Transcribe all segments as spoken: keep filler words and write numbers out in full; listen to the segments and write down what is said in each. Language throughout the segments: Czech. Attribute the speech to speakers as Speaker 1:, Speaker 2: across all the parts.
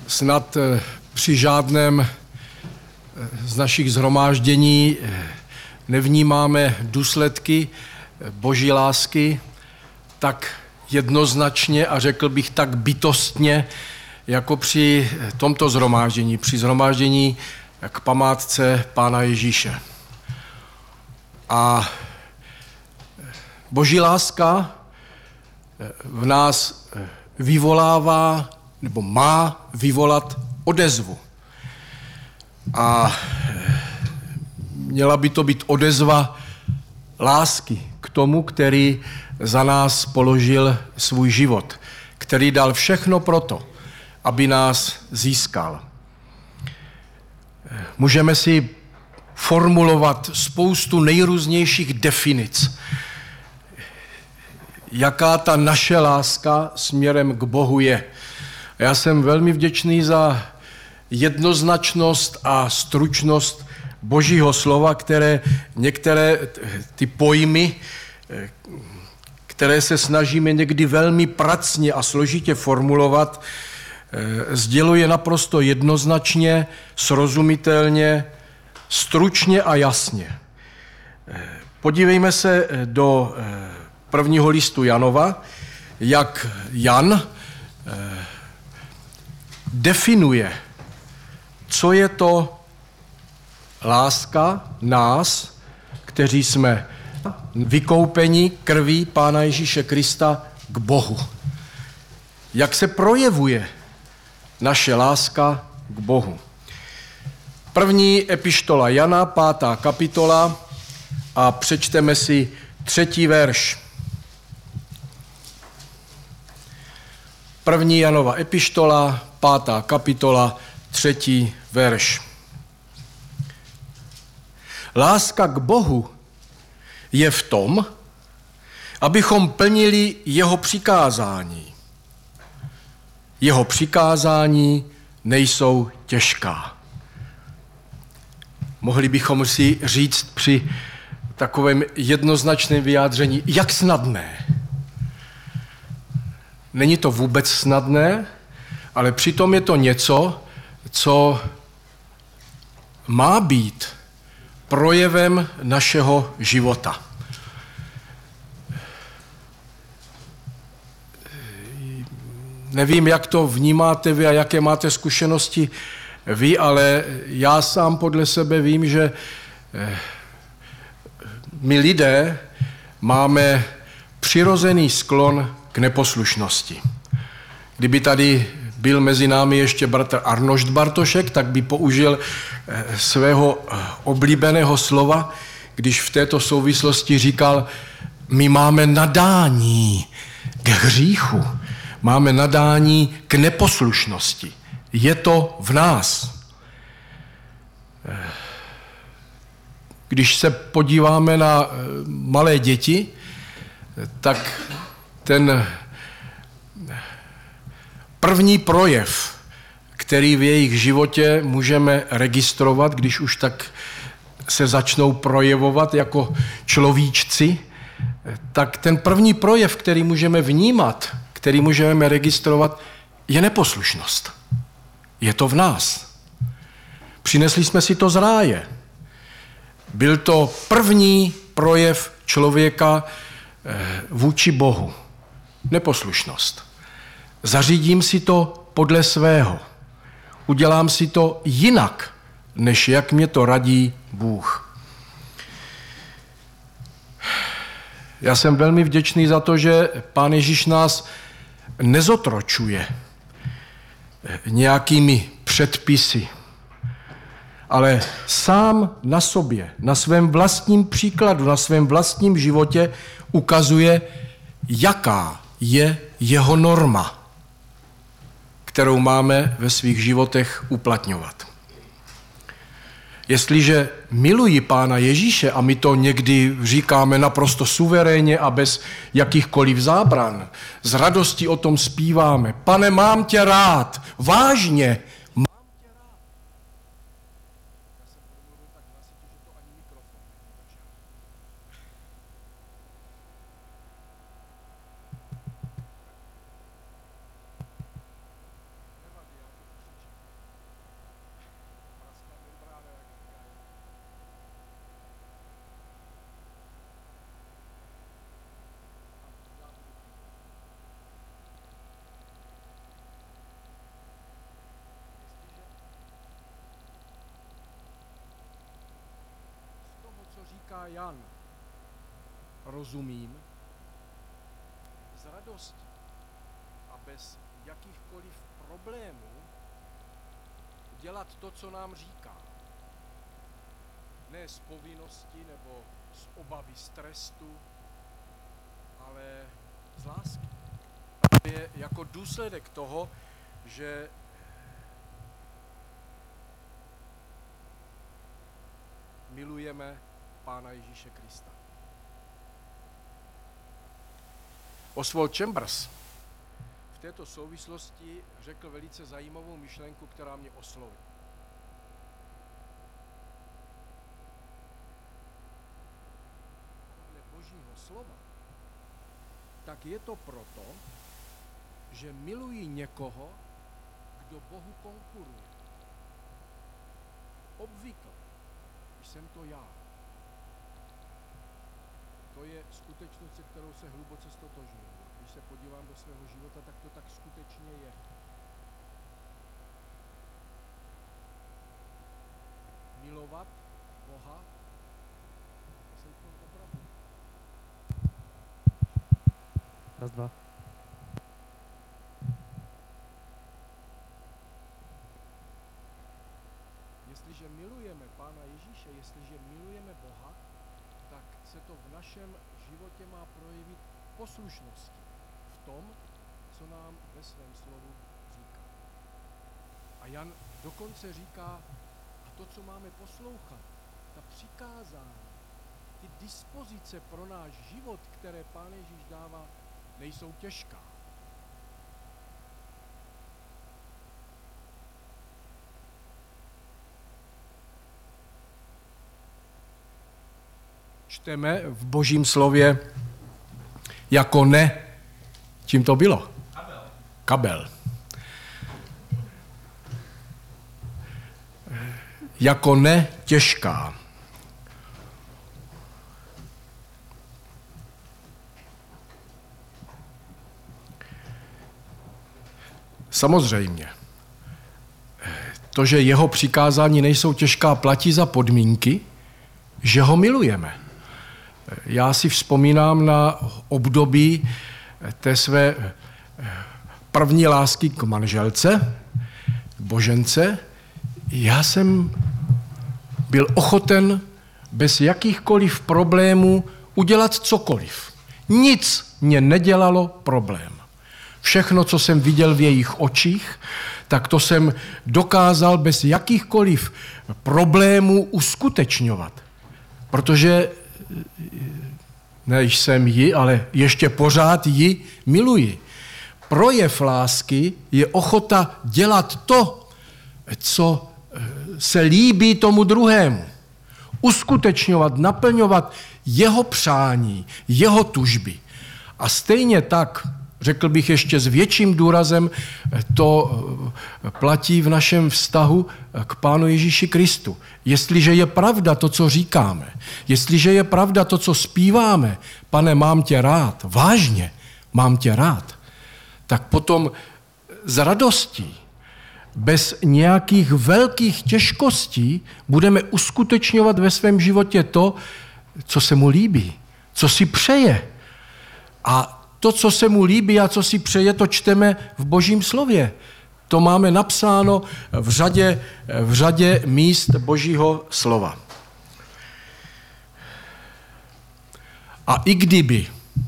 Speaker 1: snad při žádném z našich shromáždění nevnímáme důsledky Boží lásky tak jednoznačně a řekl bych tak bytostně, jako při tomto shromáždění, při shromáždění k památce Pána Ježíše. A Boží láska v nás vyvolává, nebo má vyvolat odezvu. A měla by to být odezva lásky k tomu, který za nás položil svůj život, který dal všechno proto, aby nás získal. Můžeme si formulovat spoustu nejrůznějších definic, jaká ta naše láska směrem k Bohu je. Já jsem velmi vděčný za jednoznačnost a stručnost Božího slova, které některé ty pojmy, které se snažíme někdy velmi pracně a složitě formulovat, sděluje naprosto jednoznačně, srozumitelně, stručně a jasně. Podívejme se do prvního listu Janova, jak Jan definuje, co je to láska nás, kteří jsme vykoupeni krví Pána Ježíše Krista k Bohu. Jak se projevuje naše láska k Bohu. První epištola Jana, pátá kapitola a přečteme si třetí verš. První Janova epištola, pátá kapitola, třetí verš. Láska k Bohu je v tom, abychom plnili jeho přikázání. Jeho přikázání nejsou těžká. Mohli bychom si říct při takovém jednoznačném vyjádření, jak snadné. Není to vůbec snadné, ale přitom je to něco, co má být projevem našeho života. Nevím, jak to vnímáte vy a jaké máte zkušenosti vy, ale já sám podle sebe vím, že my lidé máme přirozený sklon k neposlušnosti. Kdyby tady byl mezi námi ještě bratr Arnošt Bartošek, tak by použil svého oblíbeného slova, když v této souvislosti říkal, my máme nadání k hříchu, máme nadání k neposlušnosti. Je to v nás. Když se podíváme na malé děti, tak ten první projev, který v jejich životě můžeme registrovat, když už tak se začnou projevovat jako človíčci, tak ten první projev, který můžeme vnímat, který můžeme registrovat, je neposlušnost. Je to v nás. Přinesli jsme si to z ráje. Byl to první projev člověka vůči Bohu. Neposlušnost. Zařídím si to podle svého. Udělám si to jinak, než jak mě to radí Bůh. Já jsem velmi vděčný za to, že Pán Ježíš nás nezotročuje nějakými předpisy, ale sám na sobě, na svém vlastním příkladu, na svém vlastním životě ukazuje, jaká je jeho norma, kterou máme ve svých životech uplatňovat. Jestliže miluji Pána Ježíše, a my to někdy říkáme naprosto suverénně a bez jakýchkoliv zábran, z radosti o tom zpíváme, Pane, mám tě rád, vážně, mám tě rád. říká Jan, rozumím, z radosti a bez jakýchkoliv problémů dělat to, co nám říká. Ne z povinnosti nebo z obavy z trestu, ale z lásky. Je jako důsledek toho, že milujeme Pána Ježíše Krista. Oswald Chambers v této souvislosti řekl velice zajímavou myšlenku, která mě oslovila. Podle Božího slova, tak je to proto, že miluji někoho, kdo Bohu konkuruje. Obvykle jsem to já. To je skutečnost, se kterou se hluboce ztotožňuji. Když se podívám do svého života, tak to tak skutečně je. Milovat Boha, to jsem to opravdu.
Speaker 2: Raz, dva.
Speaker 1: Jestliže milujeme Pána Ježíše, jestliže milujeme Boha, tak se to v našem životě má projevit poslušnosti v tom, co nám ve svém slovu říká. A Jan dokonce říká, a to, co máme poslouchat, ta přikázání, ty dispozice pro náš život, které Pán Ježíš dává, nejsou těžká. Čteme v Božím slově jako ne. Čím to bylo? Kabel. Kabel. Jako ne těžká. Samozřejmě. To, že jeho přikázání nejsou těžká, platí za podmínky, že ho milujeme. Já si vzpomínám na období té své první lásky k manželce, k Božence. Já jsem byl ochoten bez jakýchkoliv problémů udělat cokoliv. Nic mě nedělalo problém. Všechno, co jsem viděl v jejich očích, tak to jsem dokázal bez jakýchkoliv problémů uskutečňovat. Protože než jsem ji, ale ještě pořád ji miluji. Projev lásky je ochota dělat to, co se líbí tomu druhému. Uskutečňovat, naplňovat jeho přání, jeho tužby. A stejně tak, řekl bych ještě s větším důrazem, to platí v našem vztahu k Pánu Ježíši Kristu. Jestliže je pravda to, co říkáme, jestliže je pravda to, co zpíváme, Pane, mám tě rád, vážně, mám tě rád, tak potom s radostí, bez nějakých velkých těžkostí budeme uskutečňovat ve svém životě to, co se mu líbí, co si přeje. A to, co se mu líbí a co si přeje, to čteme v Božím slově. To máme napsáno v řadě, v řadě míst Božího slova. A i kdyby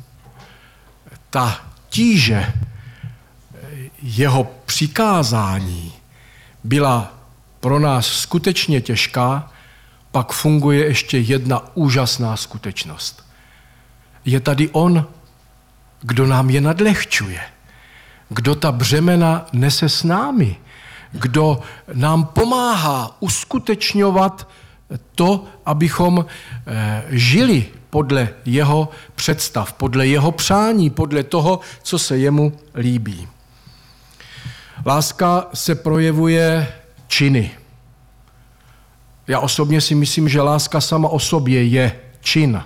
Speaker 1: ta tíže jeho přikázání byla pro nás skutečně těžká, pak funguje ještě jedna úžasná skutečnost. Je tady on, kdo nám je nadlehčuje, kdo ta břemena nese s námi, kdo nám pomáhá uskutečňovat to, abychom žili podle jeho představ, podle jeho přání, podle toho, co se jemu líbí. Láska se projevuje činy. Já osobně si myslím, že láska sama o sobě je čin.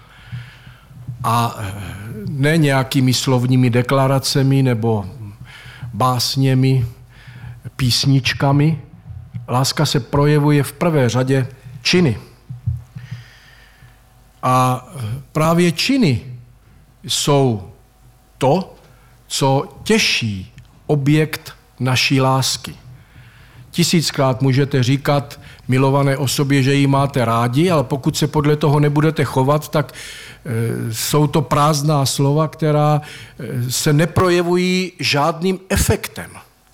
Speaker 1: A ne nějakými slovními deklaracemi nebo básněmi, písničkami. Láska se projevuje v prvé řadě činy. A právě činy jsou to, co těší objekt naší lásky. Tisíckrát můžete říkat milované osobě, že ji máte rádi, ale pokud se podle toho nebudete chovat, tak e, jsou to prázdná slova, která e, se neprojevují žádným efektem.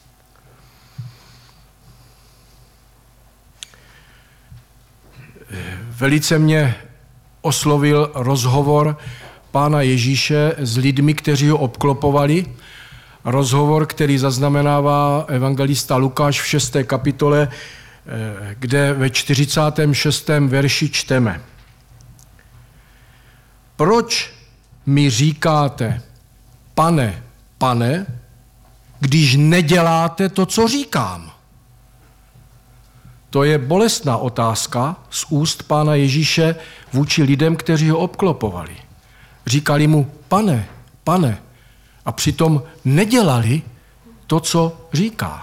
Speaker 1: E, velice mě oslovil rozhovor Pána Ježíše s lidmi, kteří ho obklopovali. Rozhovor, který zaznamenává evangelista Lukáš v šesté kapitole, kde ve čtyřicátém šestém verši čteme. Proč mi říkáte, pane, pane, když neděláte to, co říkám? To je bolestná otázka z úst Pána Ježíše vůči lidem, kteří ho obklopovali. Říkali mu, pane, pane, a přitom nedělali to, co říká.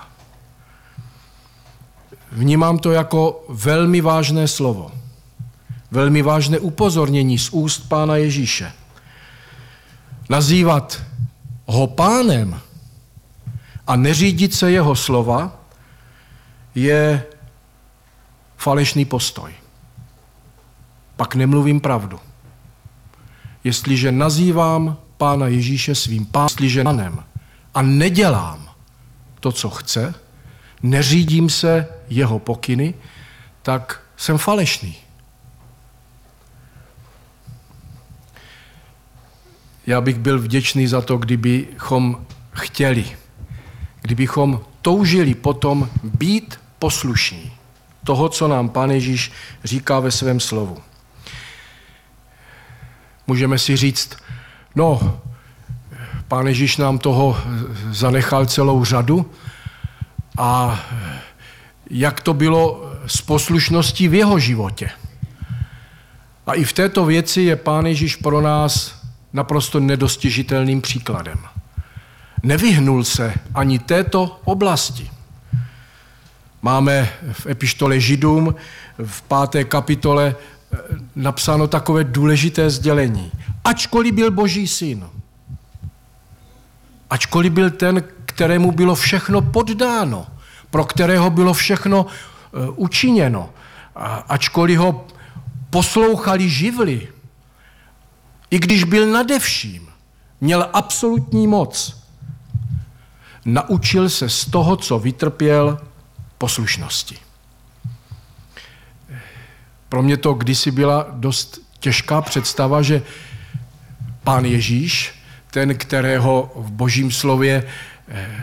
Speaker 1: Vnímám to jako velmi vážné slovo, velmi vážné upozornění z úst Pána Ježíše. Nazývat ho pánem a neřídit se jeho slova je falešný postoj. Pak nemluvím pravdu. Jestliže nazývám Pána Ježíše svým pánem, jestliže pánem a nedělám to, co chce, neřídím se jeho pokyny, tak jsem falešný. Já bych byl vděčný za to, kdybychom chtěli, kdybychom toužili potom být poslušní toho, co nám Pán Ježíš říká ve svém slovu. Můžeme si říct, no, Pán Ježíš nám toho zanechal celou řadu a jak to bylo s poslušností v jeho životě. A i v této věci je Pán Ježíš pro nás naprosto nedostižitelným příkladem. Nevyhnul se ani této oblasti. Máme v epištole Židům v páté kapitole napsáno takové důležité sdělení. Ačkoliv byl Boží syn, ačkoliv byl ten, kterému bylo všechno poddáno, pro kterého bylo všechno uh, učiněno, a ačkoliv ho poslouchali živly, i když byl nade vším, měl absolutní moc, naučil se z toho, co vytrpěl, poslušnosti. Pro mě to kdysi byla dost těžká představa, že Pán Ježíš, ten, kterého v Božím slově eh,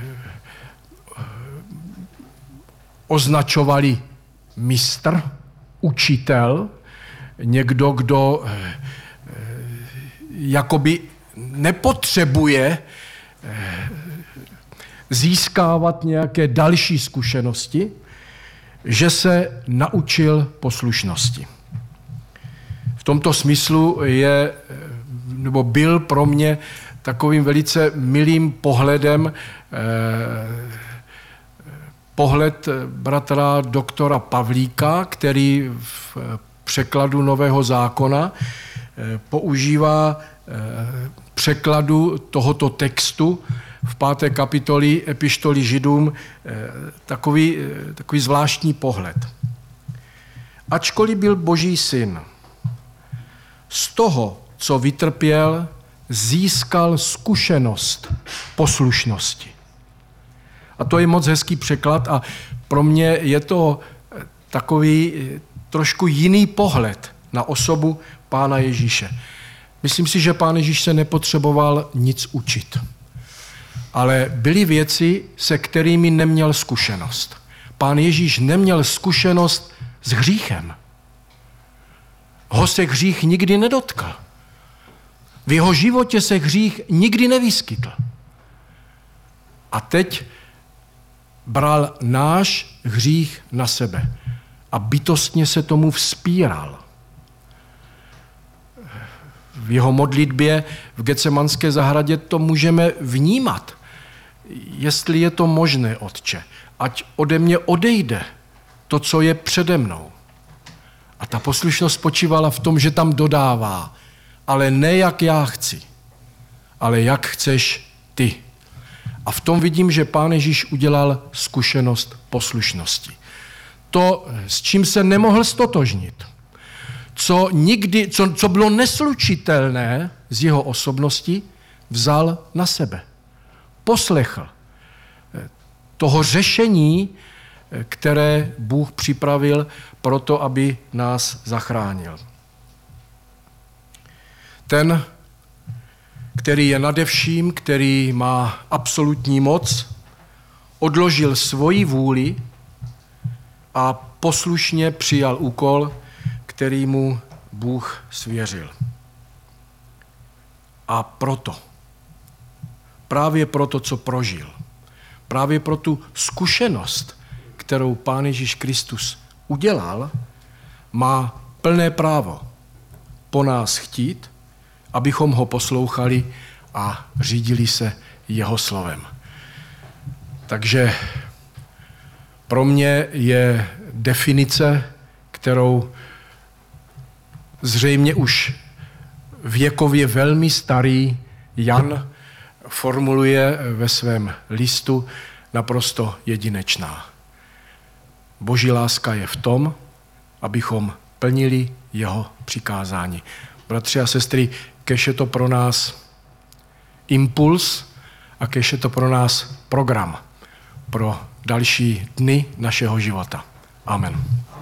Speaker 1: označovali mistr, učitel, někdo, kdo eh, jakoby nepotřebuje eh, získávat nějaké další zkušenosti, že se naučil poslušnosti. V tomto smyslu je, nebo byl pro mě takovým velice milým pohledem eh, pohled bratra doktora Pavlíka, který v překladu Nového zákona eh, používá eh, překladu tohoto textu v páté kapitoli epištoly Židům takový, takový zvláštní pohled. Ačkoliv byl Boží syn, z toho, co vytrpěl, získal zkušenost poslušnosti. A to je moc hezký překlad a pro mě je to takový trošku jiný pohled na osobu Pána Ježíše. Myslím si, že Pán Ježíš se nepotřeboval nic učit. Ale byly věci, se kterými neměl zkušenost. Pán Ježíš neměl zkušenost s hříchem. Ho se hřích nikdy nedotkl. V jeho životě se hřích nikdy nevyskytl. A teď bral náš hřích na sebe a bytostně se tomu vzpíral. V jeho modlitbě v Getsemanské zahradě to můžeme vnímat. Jestli je to možné, Otče, ať ode mě odejde to, co je přede mnou. A A ta poslušnost spočívala v tom, že tam dodává, ale ne jak já chci, ale jak chceš ty. A v tom vidím, že Pán Ježíš udělal zkušenost poslušnosti. To, s čím se nemohl stotožnit, co, nikdy, co, co bylo neslučitelné z jeho osobnosti, vzal na sebe. Poslechl toho řešení, které Bůh připravil pro to, aby nás zachránil. Ten, který je nade vším, který má absolutní moc, odložil svoji vůli a poslušně přijal úkol, který mu Bůh svěřil. A proto, právě proto, co prožil, právě pro tu zkušenost, kterou Pán Ježíš Kristus udělal, má plné právo po nás chtít, abychom ho poslouchali a řídili se jeho slovem. Takže pro mě je definice, kterou zřejmě už věkově velmi starý Jan formuluje ve svém listu, naprosto jedinečná. Boží láska je v tom, abychom plnili jeho přikázání. Bratři a sestry, kež je to pro nás impuls a kež je to pro nás program pro další dny našeho života. Amen.